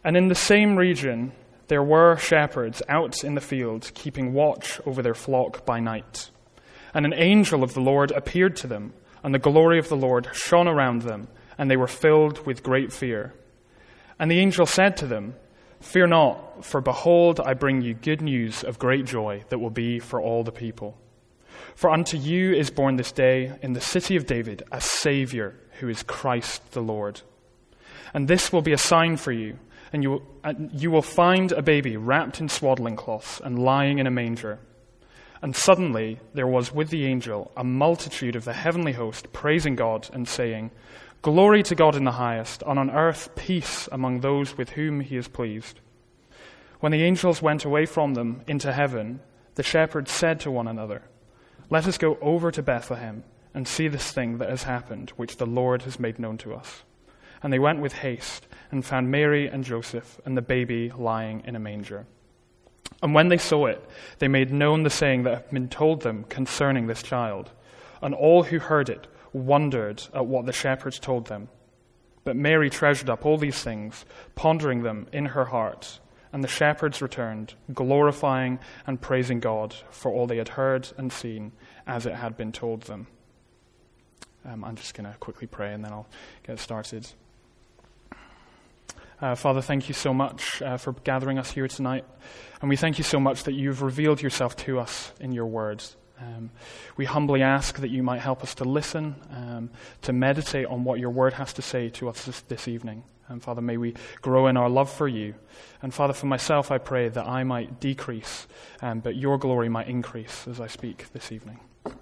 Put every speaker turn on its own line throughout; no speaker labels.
And in the same region, there were shepherds out in the field, keeping watch over their flock by night. And an angel of the Lord appeared to them, and the glory of the Lord shone around them, and they were filled with great fear. And the angel said to them, "Fear not, for behold, I bring you good news of great joy that will be for all the people. For unto you is born this day in the city of David a Savior, who is Christ the Lord. And this will be a sign for you, and you will find a baby wrapped in swaddling cloths and lying in a manger." And suddenly there was with the angel a multitude of the heavenly host praising God and saying, "Glory to God in the highest, and on earth peace among those with whom he is pleased." When the angels went away from them into heaven, the shepherds said to one another, "Let us go over to Bethlehem and see this thing that has happened, which the Lord has made known to us." And they went with haste and found Mary and Joseph and the baby lying in a manger. And when they saw it, they made known the saying that had been told them concerning this child. And all who heard it wondered at what the shepherds told them. But Mary treasured up all these things, pondering them in her heart. And the shepherds returned, glorifying and praising God for all they had heard and seen as it had been told them. I'm just going to quickly pray and then I'll get started. Father, thank you so much for gathering us here tonight. And we thank you so much that you've revealed yourself to us in your word. We humbly ask that you might help us to listen, to meditate on what your word has to say to us this evening. And Father, may we grow in our love for you. And Father, for myself, I pray that I might decrease, but your glory might increase as I speak this evening.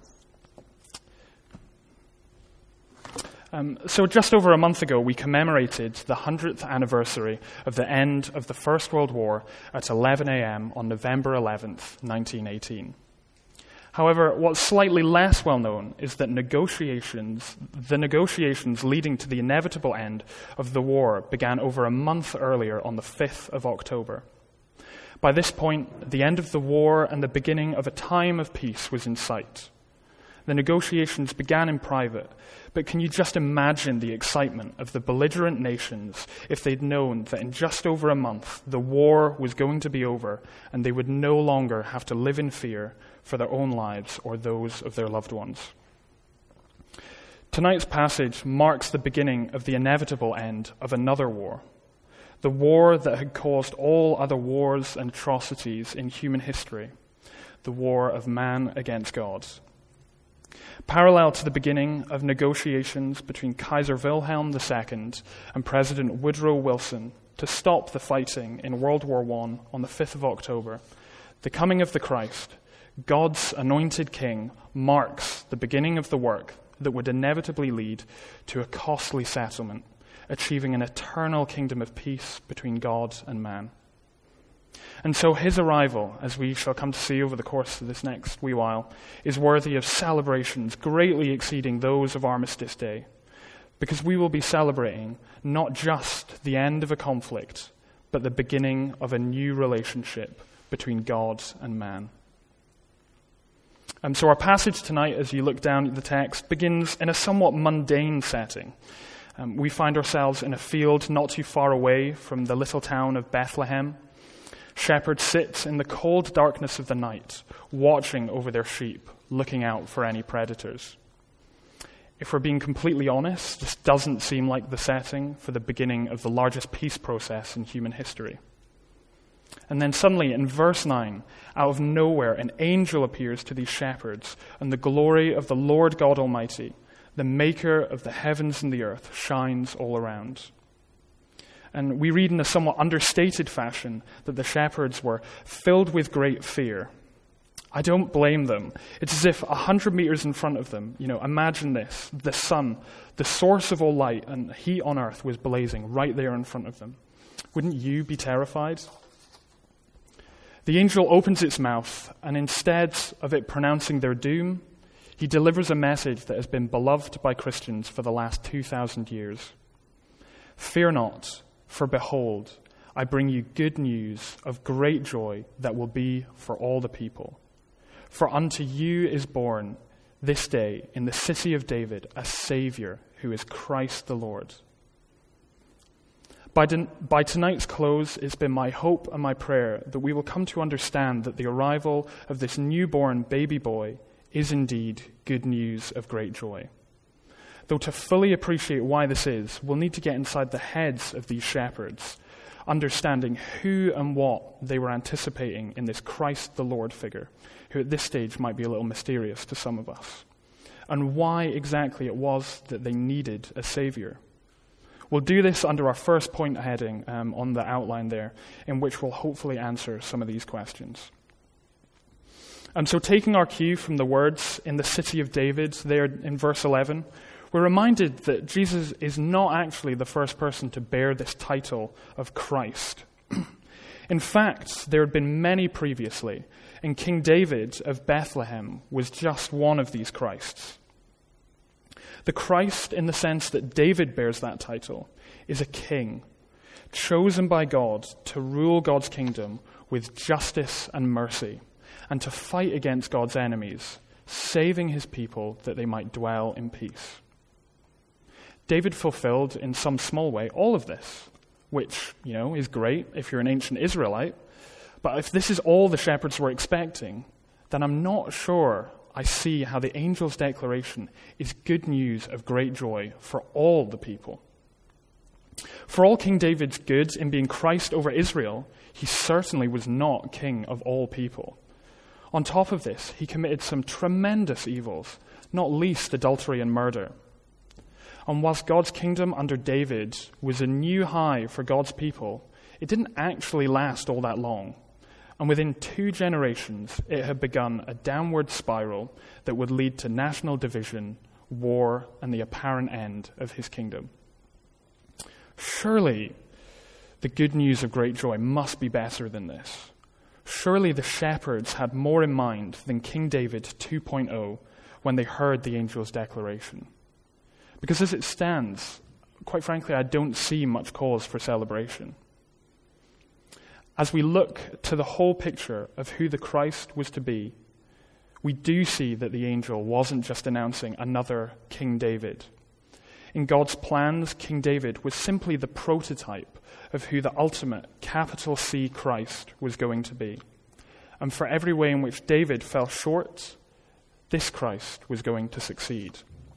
So just over a month ago, we commemorated the 100th anniversary of the end of the First World War at 11 a.m. on November 11th, 1918. However, what's slightly less well known is that the negotiations leading to the inevitable end of the war began over a month earlier on the 5th of October. By this point, the end of the war and the beginning of a time of peace was in sight. The negotiations began in private, but can you just imagine the excitement of the belligerent nations if they'd known that in just over a month the war was going to be over and they would no longer have to live in fear for their own lives or those of their loved ones? Tonight's passage marks the beginning of the inevitable end of another war, the war that had caused all other wars and atrocities in human history, the war of man against God. Parallel to the beginning of negotiations between Kaiser Wilhelm II and President Woodrow Wilson to stop the fighting in World War I on the 5th of October, the coming of the Christ, God's anointed king, marks the beginning of the work that would inevitably lead to a costly settlement, achieving an eternal kingdom of peace between God and man. And so his arrival, as we shall come to see over the course of this next wee while, is worthy of celebrations greatly exceeding those of Armistice Day, because we will be celebrating not just the end of a conflict, but the beginning of a new relationship between God and man. So our passage tonight, as you look down at the text, begins in a somewhat mundane setting. We find ourselves in a field not too far away from the little town of Bethlehem. Shepherds sit in the cold darkness of the night, watching over their sheep, looking out for any predators. If we're being completely honest, this doesn't seem like the setting for the beginning of the largest peace process in human history. And then suddenly, in verse 9, out of nowhere, an angel appears to these shepherds, and the glory of the Lord God Almighty, the maker of the heavens and the earth, shines all around. And we read in a somewhat understated fashion that the shepherds were filled with great fear. I don't blame them. It's as if 100 meters in front of them, imagine this, the sun, the source of all light and heat on earth was blazing right there in front of them. Wouldn't you be terrified? The angel opens its mouth, and instead of it pronouncing their doom, he delivers a message that has been beloved by Christians for the last 2,000 years. Fear not, for behold, I bring you good news of great joy that will be for all the people. For unto you is born this day in the city of David a Savior who is Christ the Lord. By tonight's close, it's been my hope and my prayer that we will come to understand that the arrival of this newborn baby boy is indeed good news of great joy. Though to fully appreciate why this is, we'll need to get inside the heads of these shepherds, understanding who and what they were anticipating in this Christ the Lord figure, who at this stage might be a little mysterious to some of us, and why exactly it was that they needed a Savior. We'll do this under our first point heading on the outline there, in which we'll hopefully answer some of these questions. So taking our cue from the words in the city of David there in verse 11, we're reminded that Jesus is not actually the first person to bear this title of Christ. In fact, there had been many previously, and King David of Bethlehem was just one of these Christs. The Christ, in the sense that David bears that title, is a king, chosen by God to rule God's kingdom with justice and mercy, and to fight against God's enemies, saving his people that they might dwell in peace. David fulfilled, in some small way, all of this, which, is great if you're an ancient Israelite, but if this is all the shepherds were expecting, then I'm not sure I see how the angel's declaration is good news of great joy for all the people. For all King David's good in being Christ over Israel, he certainly was not king of all people. On top of this, he committed some tremendous evils, not least adultery and murder. And whilst God's kingdom under David was a new high for God's people, it didn't actually last all that long. And within 2 generations, it had begun a downward spiral that would lead to national division, war, and the apparent end of his kingdom. Surely, the good news of great joy must be better than this. Surely the shepherds had more in mind than King David 2.0 when they heard the angel's declaration. Because as it stands, quite frankly, I don't see much cause for celebration. As we look to the whole picture of who the Christ was to be, we do see that the angel wasn't just announcing another King David. In God's plans, King David was simply the prototype of who the ultimate capital C Christ was going to be. And for every way in which David fell short, this Christ was going to succeed.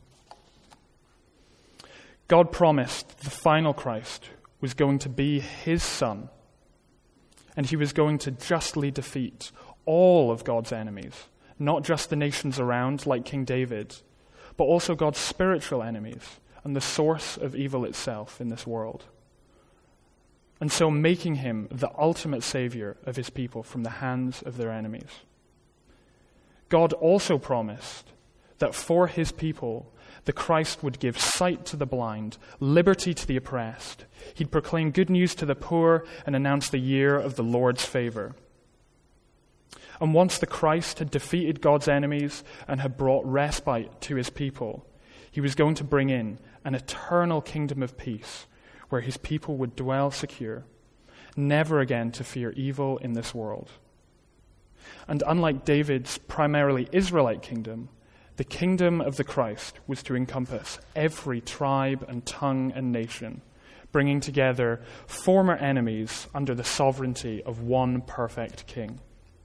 God promised the final Christ was going to be his son, and he was going to justly defeat all of God's enemies, not just the nations around like King David, but also God's spiritual enemies and the source of evil itself in this world. And so making him the ultimate savior of his people from the hands of their enemies. God also promised that for his people, the Christ would give sight to the blind, liberty to the oppressed. He'd proclaim good news to the poor and announce the year of the Lord's favor. And once the Christ had defeated God's enemies and had brought respite to his people, he was going to bring in an eternal kingdom of peace where his people would dwell secure, never again to fear evil in this world. And unlike David's primarily Israelite kingdom, the kingdom of the Christ was to encompass every tribe and tongue and nation, bringing together former enemies under the sovereignty of one perfect king.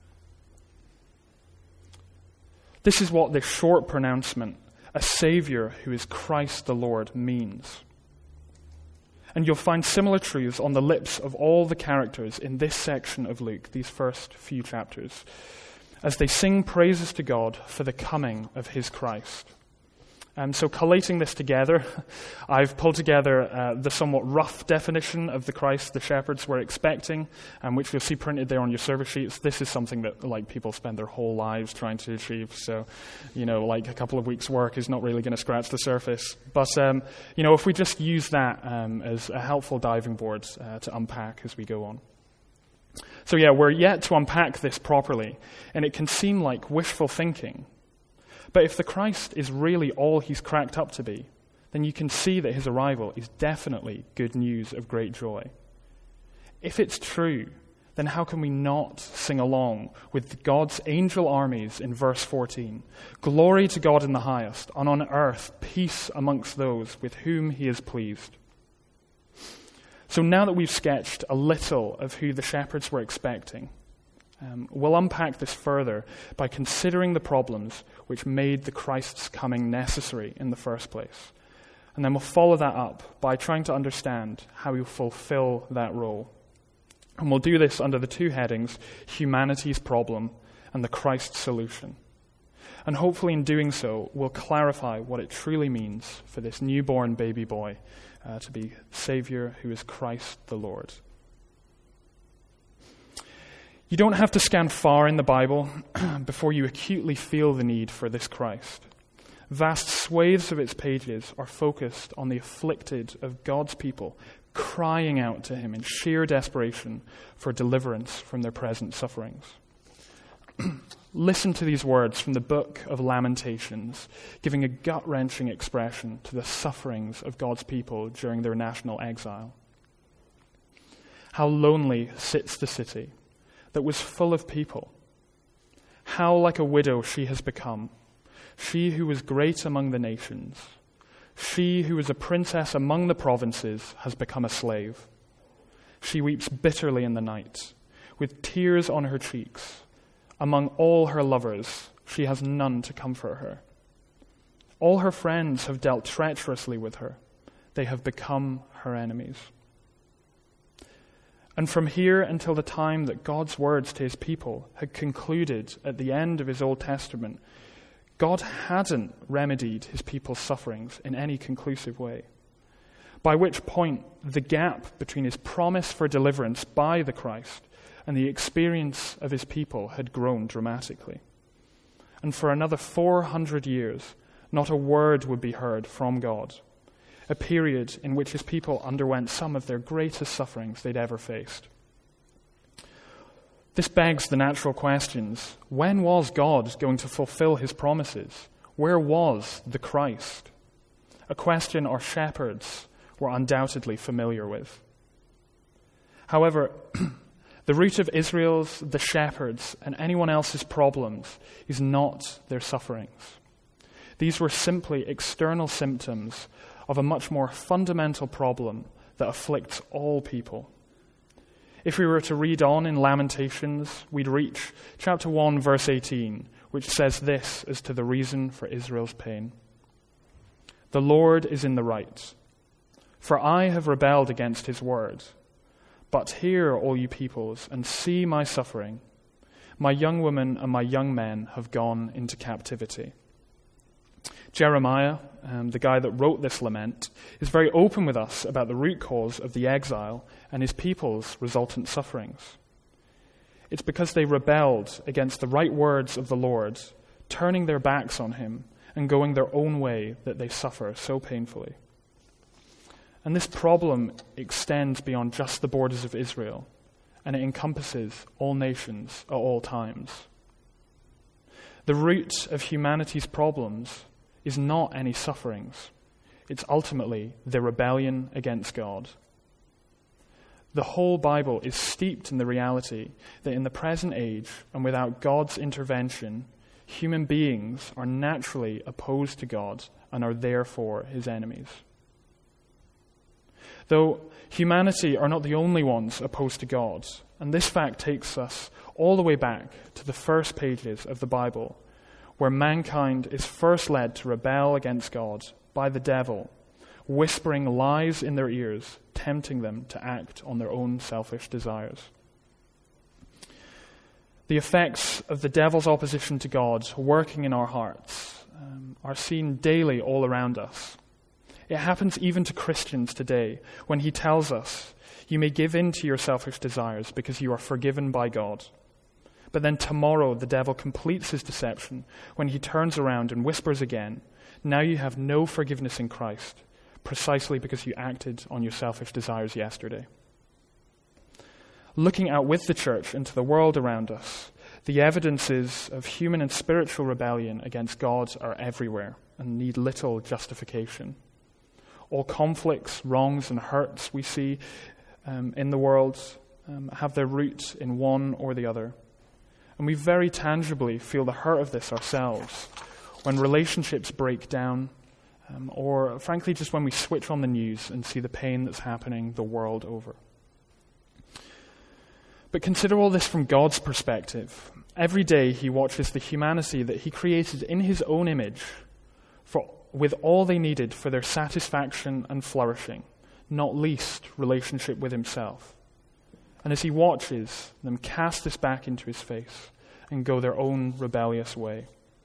This is what this short pronouncement, a Savior who is Christ the Lord, means. And you'll find similar truths on the lips of all the characters in this section of Luke, these first few chapters, as they sing praises to God for the coming of his Christ. So collating this together, I've pulled together the somewhat rough definition of the Christ the shepherds were expecting, which you'll see printed there on your service sheets. This is something that people spend their whole lives trying to achieve. So, a couple of weeks' work is not really going to scratch the surface. But, if we just use that as a helpful diving board to unpack as we go on. So we're yet to unpack this properly, and it can seem like wishful thinking. But if the Christ is really all he's cracked up to be, then you can see that his arrival is definitely good news of great joy. If it's true, then how can we not sing along with God's angel armies in verse 14? Glory to God in the highest, and on earth peace amongst those with whom he is pleased. So now that we've sketched a little of who the shepherds were expecting, we'll unpack this further by considering the problems which made the Christ's coming necessary in the first place. And then we'll follow that up by trying to understand how he'll fulfill that role. And we'll do this under the two headings, humanity's problem and the Christ solution. And hopefully in doing so, we'll clarify what it truly means for this newborn baby boy to be Savior who is Christ the Lord. You don't have to scan far in the Bible before you acutely feel the need for this Christ. Vast swathes of its pages are focused on the afflicted of God's people crying out to him in sheer desperation for deliverance from their present sufferings. Listen to these words from the book of Lamentations, giving a gut-wrenching expression to the sufferings of God's people during their national exile. How lonely sits the city that was full of people. How like a widow she has become, she who was great among the nations. She who was a princess among the provinces has become a slave. She weeps bitterly in the night, with tears on her cheeks. Among all her lovers, she has none to comfort her. All her friends have dealt treacherously with her. They have become her enemies. And from here until the time that God's words to his people had concluded at the end of his Old Testament, God hadn't remedied his people's sufferings in any conclusive way. By which point, the gap between his promise for deliverance by the Christ and the experience of his people had grown dramatically. And for another 400 years, not a word would be heard from God, a period in which his people underwent some of their greatest sufferings they'd ever faced. This begs the natural questions. When was God going to fulfill his promises? Where was the Christ? A question our shepherds were undoubtedly familiar with. However, the root of Israel's, the shepherds, and anyone else's problems is not their sufferings. These were simply external symptoms of a much more fundamental problem that afflicts all people. If we were to read on in Lamentations, we'd reach chapter 1, verse 18, which says this as to the reason for Israel's pain. The Lord is in the right, for I have rebelled against his word. But hear, all you peoples, and see my suffering. My young women and my young men have gone into captivity. Jeremiah, the guy that wrote this lament, is very open with us about the root cause of the exile and his people's resultant sufferings. It's because they rebelled against the right words of the Lord, turning their backs on him and going their own way, that they suffer so painfully. And this problem extends beyond just the borders of Israel, and it encompasses all nations at all times. The root of humanity's problems is not any sufferings. It's ultimately their rebellion against God. The whole Bible is steeped in the reality that in the present age, and without God's intervention, human beings are naturally opposed to God and are therefore his enemies. Though humanity are not the only ones opposed to God, and this fact takes us all the way back to the first pages of the Bible, where mankind is first led to rebel against God by the devil, whispering lies in their ears, tempting them to act on their own selfish desires. The effects of the devil's opposition to God working in our hearts are seen daily all around us. It happens even to Christians today when he tells us, you may give in to your selfish desires because you are forgiven by God. But then tomorrow the devil completes his deception when he turns around and whispers again, now you have no forgiveness in Christ, precisely because you acted on your selfish desires yesterday. Looking out with the church into the world around us, the evidences of human and spiritual rebellion against God are everywhere and need little justification. All conflicts, wrongs, and hurts we see in the world have their root in one or the other. And we very tangibly feel the hurt of this ourselves when relationships break down, or frankly just when we switch on the news and see the pain that's happening the world over. But consider all this from God's perspective. Every day he watches the humanity that he created in his own image with all they needed for their satisfaction and flourishing, not least relationship with himself. And as he watches them cast this back into his face and go their own rebellious way.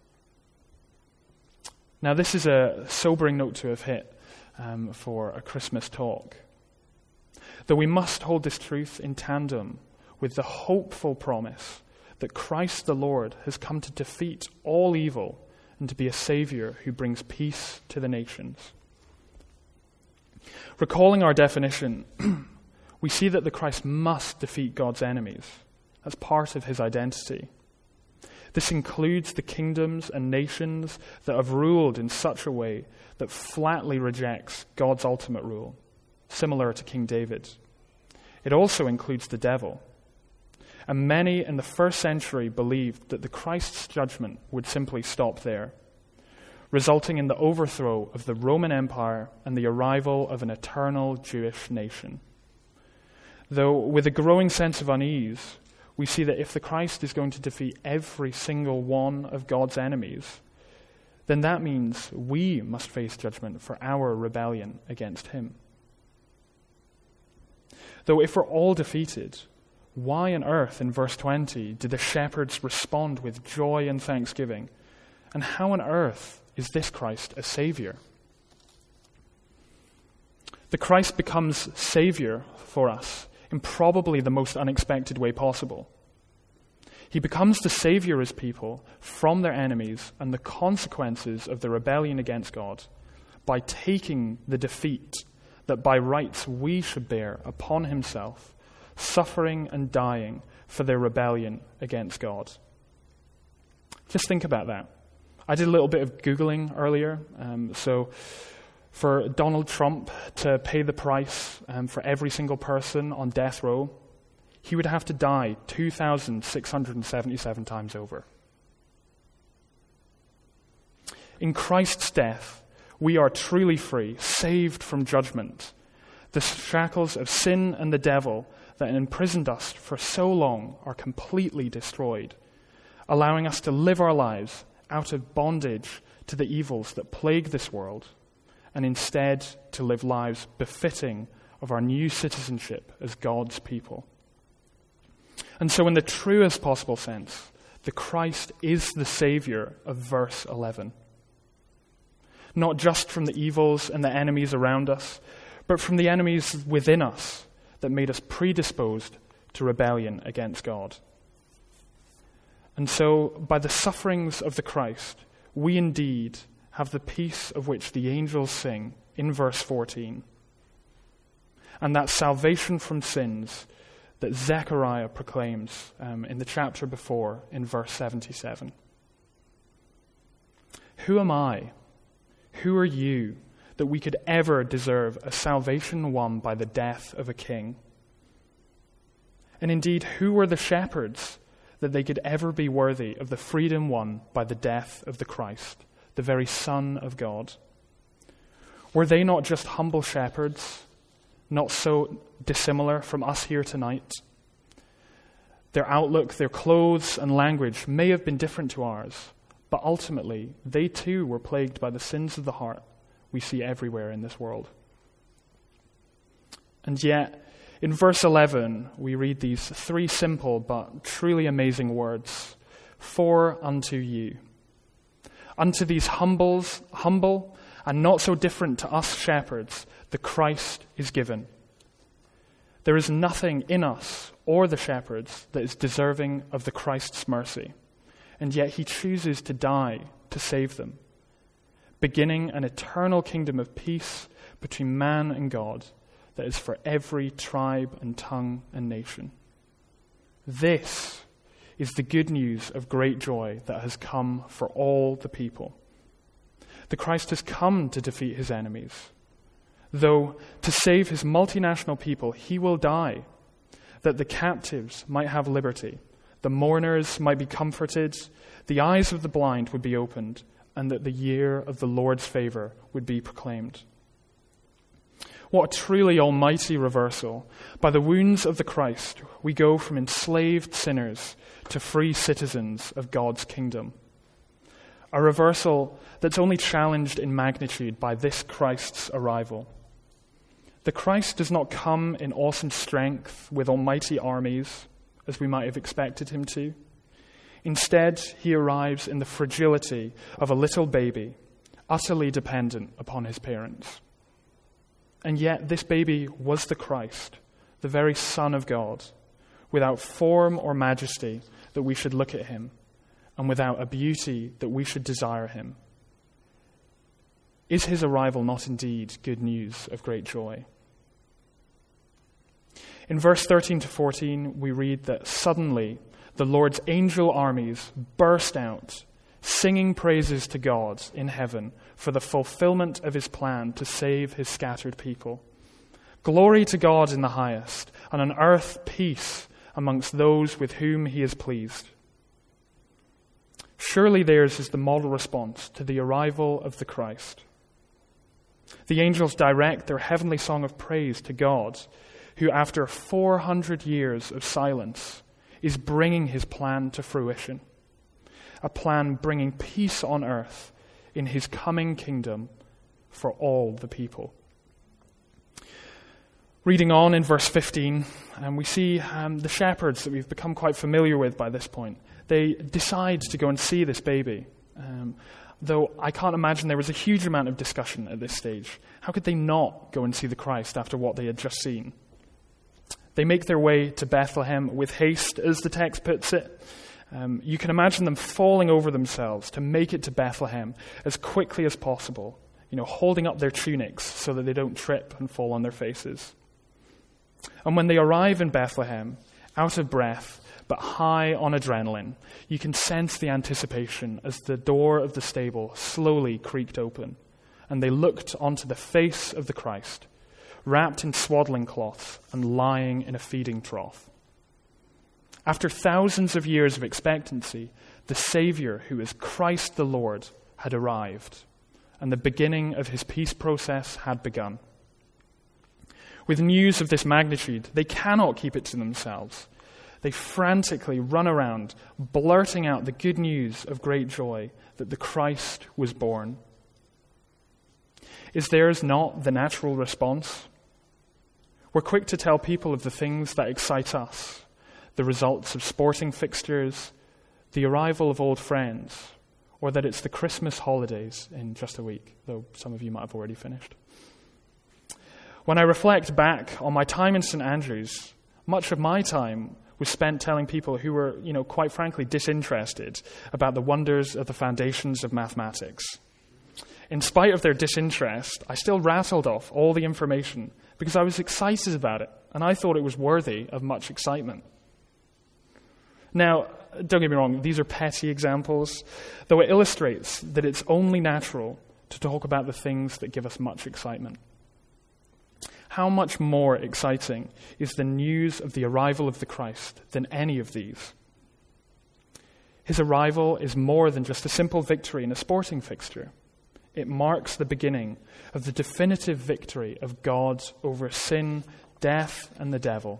Now this is a sobering note to have hit for a Christmas talk. Though we must hold this truth in tandem with the hopeful promise that Christ the Lord has come to defeat all evil and to be a Savior who brings peace to the nations. Recalling our definition, we see that the Christ must defeat God's enemies. That's part of his identity. This includes the kingdoms and nations that have ruled in such a way that flatly rejects God's ultimate rule, similar to King David. It also includes the devil. And many in the first century believed that the Christ's judgment would simply stop there, resulting in the overthrow of the Roman Empire and the arrival of an eternal Jewish nation. Though with a growing sense of unease, we see that if the Christ is going to defeat every single one of God's enemies, then that means we must face judgment for our rebellion against him. Though if we're all defeated, why on earth, in verse 20, do the shepherds respond with joy and thanksgiving? And how on earth is this Christ a Savior? The Christ becomes Savior for us in probably the most unexpected way possible. He becomes the Savior as people from their enemies and the consequences of the rebellion against God by taking the defeat that by rights we should bear upon himself, suffering and dying for their rebellion against God. Just think about that. I did a little bit of Googling earlier. So for Donald Trump to pay the price for every single person on death row, he would have to die 2,677 times over. In Christ's death, we are truly free, saved from judgment. The shackles of sin and the devil that imprisoned us for so long are completely destroyed, allowing us to live our lives out of bondage to the evils that plague this world, and instead to live lives befitting of our new citizenship as God's people. And so in the truest possible sense, the Christ is the Savior of verse 11. Not just from the evils and the enemies around us, but from the enemies within us that made us predisposed to rebellion against God. And so, by the sufferings of the Christ, we indeed have the peace of which the angels sing in verse 14. And that salvation from sins that Zechariah proclaims in the chapter before in verse 77. Who am I? Who are you that we could ever deserve a salvation won by the death of a king? And indeed, who were the shepherds that they could ever be worthy of the freedom won by the death of the Christ, the very Son of God? Were they not just humble shepherds, not so dissimilar from us here tonight? Their outlook, their clothes and language may have been different to ours, but ultimately they too were plagued by the sins of the heart we see everywhere in this world. And yet, in verse 11, we read these three simple but truly amazing words: for unto you. Unto these humble and not so different to us shepherds, the Christ is given. There is nothing in us or the shepherds that is deserving of the Christ's mercy, and yet he chooses to die to save them, beginning an eternal kingdom of peace between man and God that is for every tribe and tongue and nation. This is the good news of great joy that has come for all the people. The Christ has come to defeat his enemies. Though to save his multinational people, he will die, that the captives might have liberty, the mourners might be comforted, the eyes of the blind would be opened, and that the year of the Lord's favor would be proclaimed. What a truly almighty reversal. By the wounds of the Christ, we go from enslaved sinners to free citizens of God's kingdom. A reversal that's only challenged in magnitude by this Christ's arrival. The Christ does not come in awesome strength with almighty armies, as we might have expected him to. Instead, he arrives in the fragility of a little baby, utterly dependent upon his parents. And yet this baby was the Christ, the very Son of God, without form or majesty that we should look at him, and without a beauty that we should desire him. Is his arrival not indeed good news of great joy? In verse 13 to 14, we read that suddenly the Lord's angel armies burst out, singing praises to God in heaven for the fulfillment of his plan to save his scattered people. Glory to God in the highest, and on earth peace amongst those with whom he is pleased. Surely theirs is the model response to the arrival of the Christ. The angels direct their heavenly song of praise to God, who after 400 years of silence is bringing his plan to fruition. A plan bringing peace on earth in his coming kingdom for all the people. Reading on in verse 15, we see the shepherds that we've become quite familiar with by this point. They decide to go and see this baby. Though I can't imagine there was a huge amount of discussion at this stage. How could they not go and see the Christ after what they had just seen? They make their way to Bethlehem with haste, as the text puts it. You can imagine them falling over themselves to make it to Bethlehem as quickly as possible, holding up their tunics so that they don't trip and fall on their faces. And when they arrive in Bethlehem, out of breath, but high on adrenaline, you can sense the anticipation as the door of the stable slowly creaked open, and they looked onto the face of the Christ, wrapped in swaddling cloths and lying in a feeding trough. After thousands of years of expectancy, the Savior, who is Christ the Lord, had arrived, and the beginning of his peace process had begun. With news of this magnitude, they cannot keep it to themselves. They frantically run around, blurting out the good news of great joy that the Christ was born. Is theirs not the natural response? We're quick to tell people of the things that excite us, the results of sporting fixtures, the arrival of old friends, or that it's the Christmas holidays in just a week, though some of you might have already finished. When I reflect back on my time in St. Andrews, much of my time was spent telling people who were, quite frankly, disinterested about the wonders of the foundations of mathematics. In spite of their disinterest, I still rattled off all the information because I was excited about it, and I thought it was worthy of much excitement. Now, don't get me wrong, these are petty examples, though it illustrates that it's only natural to talk about the things that give us much excitement. How much more exciting is the news of the arrival of the Christ than any of these? His arrival is more than just a simple victory in a sporting fixture. It marks the beginning of the definitive victory of God over sin, death, and the devil.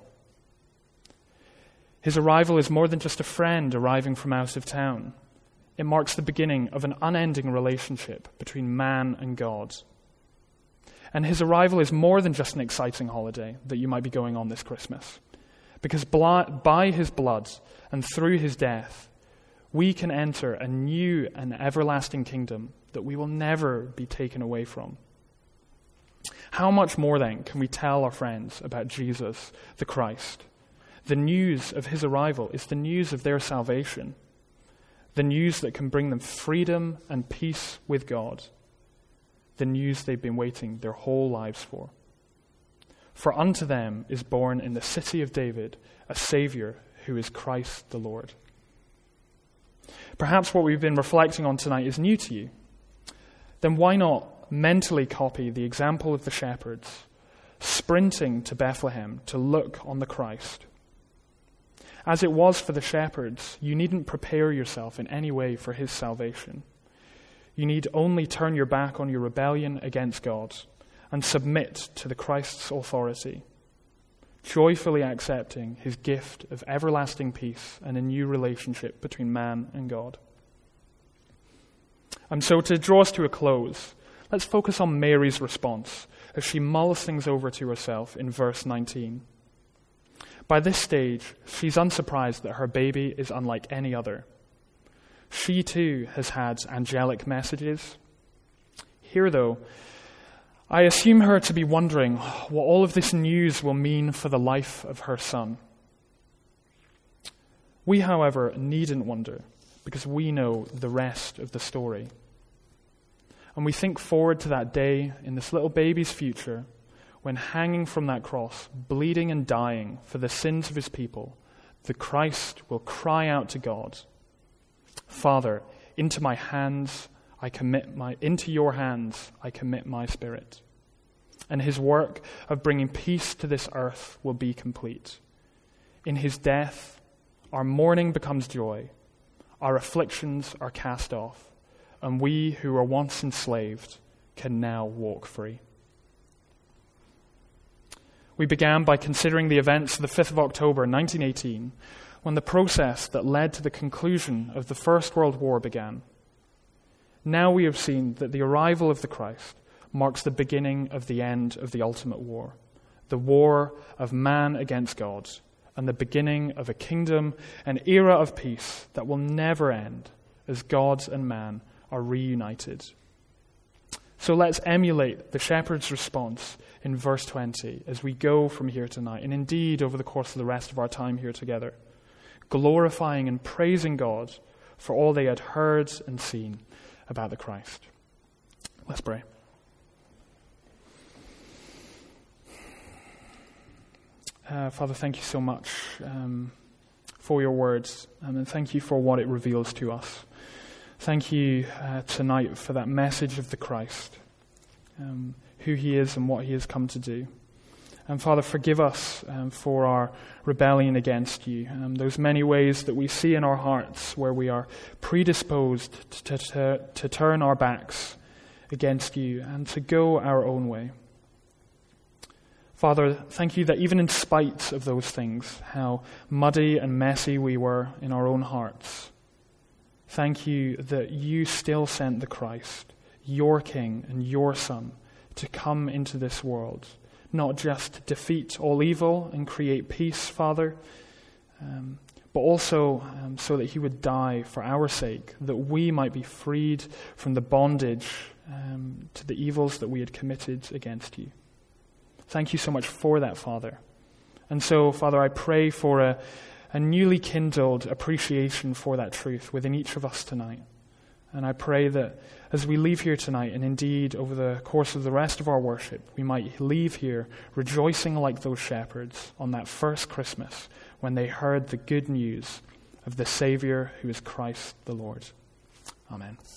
His arrival is more than just a friend arriving from out of town. It marks the beginning of an unending relationship between man and God. And his arrival is more than just an exciting holiday that you might be going on this Christmas. Because by his blood and through his death, we can enter a new and everlasting kingdom that we will never be taken away from. How much more then can we tell our friends about Jesus, the Christ? The news of his arrival is the news of their salvation, the news that can bring them freedom and peace with God, the news they've been waiting their whole lives for. For unto them is born in the city of David a Savior who is Christ the Lord. Perhaps what we've been reflecting on tonight is new to you. Then why not mentally copy the example of the shepherds, sprinting to Bethlehem to look on the Christ? As it was for the shepherds, you needn't prepare yourself in any way for his salvation. You need only turn your back on your rebellion against God and submit to the Christ's authority, joyfully accepting his gift of everlasting peace and a new relationship between man and God. And so to draw us to a close, let's focus on Mary's response as she mulls things over to herself in verse 19. By this stage, she's unsurprised that her baby is unlike any other. She too has had angelic messages. Here, though, I assume her to be wondering what all of this news will mean for the life of her son. We, however, needn't wonder, because we know the rest of the story. And we think forward to that day in this little baby's future when hanging from that cross, bleeding and dying for the sins of his people, the Christ will cry out to God, Father, into your hands I commit my spirit. And his work of bringing peace to this earth will be complete. In his death, our mourning becomes joy, our afflictions are cast off, and we who were once enslaved can now walk free. We began by considering the events of the 5th of October 1918, when the process that led to the conclusion of the First World War began. Now we have seen that the arrival of the Christ marks the beginning of the end of the ultimate war, the war of man against God, and the beginning of a kingdom, an era of peace that will never end as God and man are reunited. So let's emulate the shepherd's response in verse 20 as we go from here tonight, and indeed over the course of the rest of our time here together, glorifying and praising God for all they had heard and seen about the Christ. Let's pray. Father, thank you so much for your words, and thank you for what it reveals to us. Thank you tonight for that message of the Christ, who he is and what he has come to do. And Father, forgive us for our rebellion against you, those many ways that we see in our hearts where we are predisposed to turn our backs against you and to go our own way. Father, thank you that even in spite of those things, how muddy and messy we were in our own hearts, thank you that you still sent the Christ, your King and your Son, to come into this world, not just to defeat all evil and create peace, Father, but also so that he would die for our sake, that we might be freed from the bondage to the evils that we had committed against you. Thank you so much for that, Father. And so, Father, I pray for a newly kindled appreciation for that truth within each of us tonight. And I pray that as we leave here tonight, and indeed over the course of the rest of our worship, we might leave here rejoicing like those shepherds on that first Christmas when they heard the good news of the Savior who is Christ the Lord. Amen.